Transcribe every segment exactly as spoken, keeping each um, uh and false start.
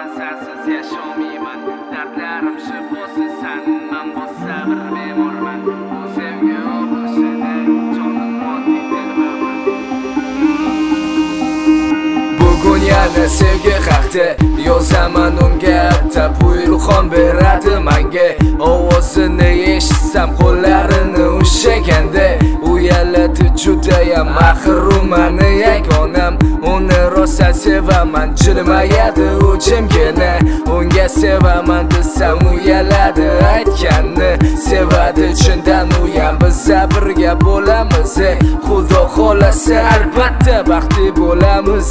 man sensiz yaşamayman. Dertlerim şifosi sen, men bu sabr bemorman. Bu sevgi obishida jonim moddiy telbaman. Bugun yana sevgi haqida yozaman unga, tapuyilxon beradi menga. Ovozini eshitsam qo'llarini ushlaganda, uyaladi judayam mahrum mani yagonam. Uni rosa sevaman, jilmayadi u jimgina. Unga sevaman desam uyaladi aytganni. Sevadi chindan uyam, biz birga bo'lamiz. Xudo xolasa albatta baxtli bo'lamiz.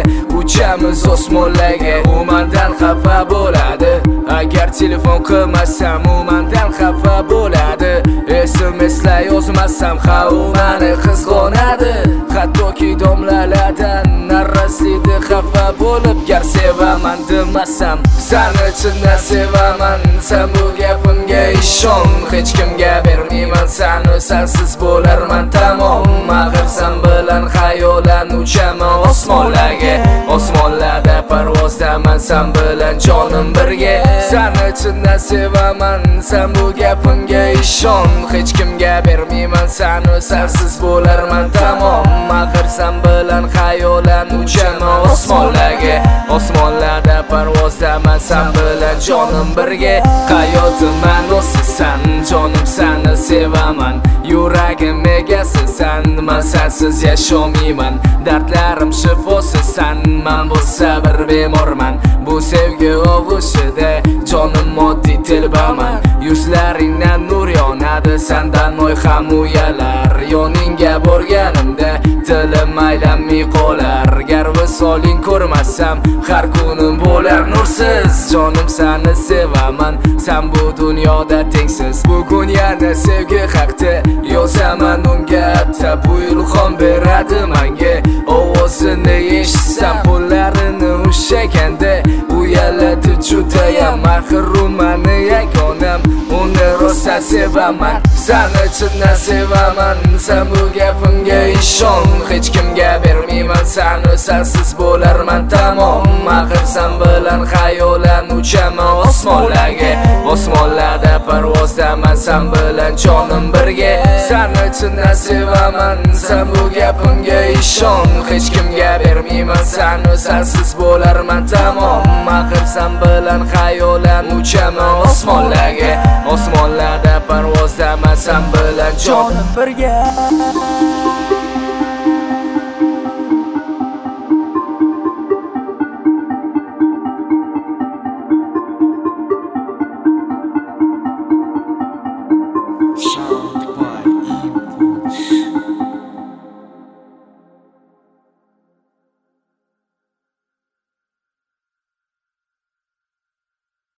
Uchamiz osmonlarga, u mendan xafa bo'ladi. Agar telefon qilmasam u mendan xafa bo'ladi. S M S'lar yozmasam ha u meni qizg'onadi. Hattoki domlalardan narasida xafa bo'lib, gar sevaman demasam seni chindan sevaman. Sen bu gapimga ishon, hech kimga bermayman seni, sensiz bo'larman tamom. Axir sen bilan xayolan uchaman osmonlarga, osmonlarda parvozdaman sen bilan jonim birga. Seni chindan sevaman, sen bu gapimga ishon, hech kimga bermayman seni, sensiz bo'larman tamom. Axir sen bilan xayolan uchaman osmonlarga, osmonlarda parvozdaman sen bilan jonim birga. Hayotim ma'nosisan, jonim seni sevaman. Yuragim egasisan, men sensiz yashamayman. Dardlarim shifosisan, men bu sabr bemorman. Bu sevgi ovushida jonim moddiy telbaman. Yuzlaringdan nur yonadi, sendan oy ham uyalar. Yoningga borganimda dilim aylanmay qolar. Gar visoling ko'rmasam har kunim bo'lar nursiz. Jonim seni sevaman, sen bu dunyoda tengsiz. Bugun yana sevgi haqida yozaman unga, tapuyilxon beradi menga. Ovozini eshitsam qo'llarini ushlaganda, uyaladi judayam mahrum mani yagonam. Uni rosa sevaman, seni chindan sevaman. Sen bu gapimga ishon, hech kimga bermayman seni, sensiz bo'larman tamom. Axir sen bilan xayolan uchaman osmonlarga, osmonlarda parvozdaman sen bilan jonim birga. Seni chindan sevaman, sen bu gapimga ishon, hech kimga bermayman seni, sensiz bo'larman tamom. Axir sen bilan xayolan uchaman osmonlarga, osmonlarda parvozdaman sen bilan jonim birga.